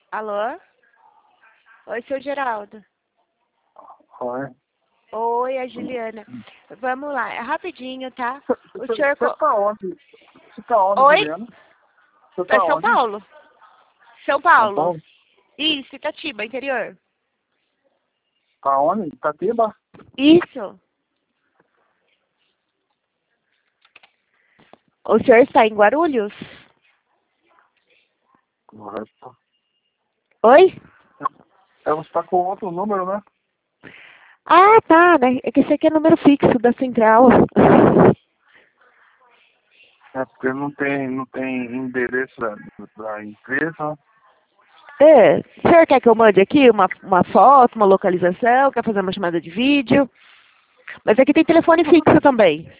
Alô? Oi, seu Geraldo. Oi. Oi, a Juliana. Vamos lá, é rapidinho, tá? O Você senhor... tá onde? Você tá onde, Oi? Juliana? Você É tá São onde? Paulo. São São Paulo. Paulo? Isso, Itatiba, interior. Tá onde? Itatiba? Isso. O senhor está em Guarulhos? Correto. Oi? Você tá com outro número, né? Ah, tá, né? É que esse aqui é número fixo da central. É porque não tem endereço da empresa. É, o senhor quer que eu mande aqui uma foto, uma localização? Quer fazer uma chamada de vídeo? Mas aqui tem telefone fixo também.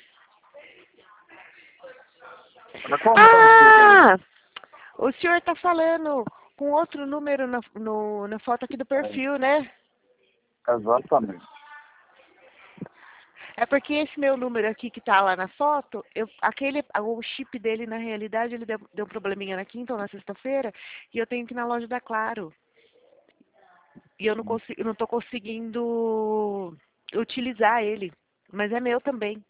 Mas qual o nome do seu também? Ah! O senhor está falando com outro número na foto aqui do perfil, né? Exatamente. É porque esse meu número aqui que tá lá na foto, o chip dele, na realidade, ele deu um probleminha na quinta ou na sexta-feira, e eu tenho que ir na loja da Claro. E eu não tô conseguindo utilizar ele. Mas é meu também.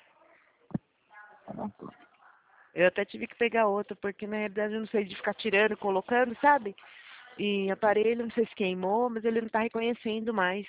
Eu até tive que pegar outro, porque na realidade eu não sei de ficar tirando e colocando, sabe? E aparelho, não sei se queimou, mas ele não tá reconhecendo mais.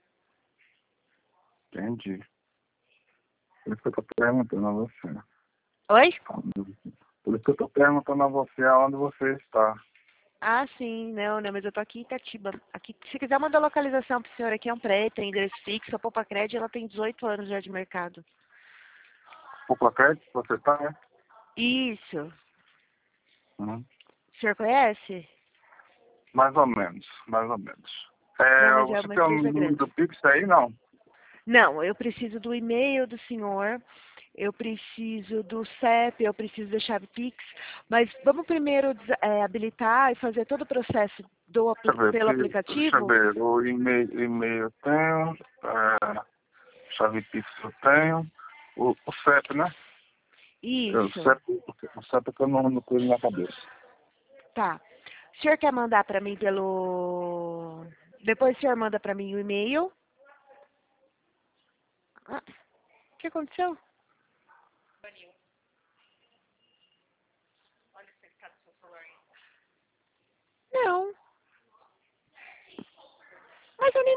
Entendi. Por isso que eu tô perguntando a você. Oi? Por isso que eu tô perguntando a você aonde você está. Ah, sim, não, mas eu tô aqui em Itatiba. Aqui, se quiser mandar localização pro senhor aqui, é um prédio, tem endereço fixo, a Poupa Crédito, ela tem 18 anos já de mercado. O placar que você está, né? Isso. Uhum. O senhor conhece? Mais ou menos, mais ou menos. Não, mas é Você uma tem o empresa número grande. do Pix aí, não? Não, eu preciso do e-mail do senhor, eu preciso do CEP, eu preciso da chave Pix, mas vamos primeiro habilitar e fazer todo o processo Deixa eu ver, pelo deixa eu aplicativo? ver. O e-mail eu tenho, chave Pix eu tenho, o CEP, né? Isso, O CEP é que eu não coisa na cabeça. tá. O senhor quer mandar para mim pelo... Depois o senhor manda para mim o e-mail. Ah, o que aconteceu? Não, mas eu nem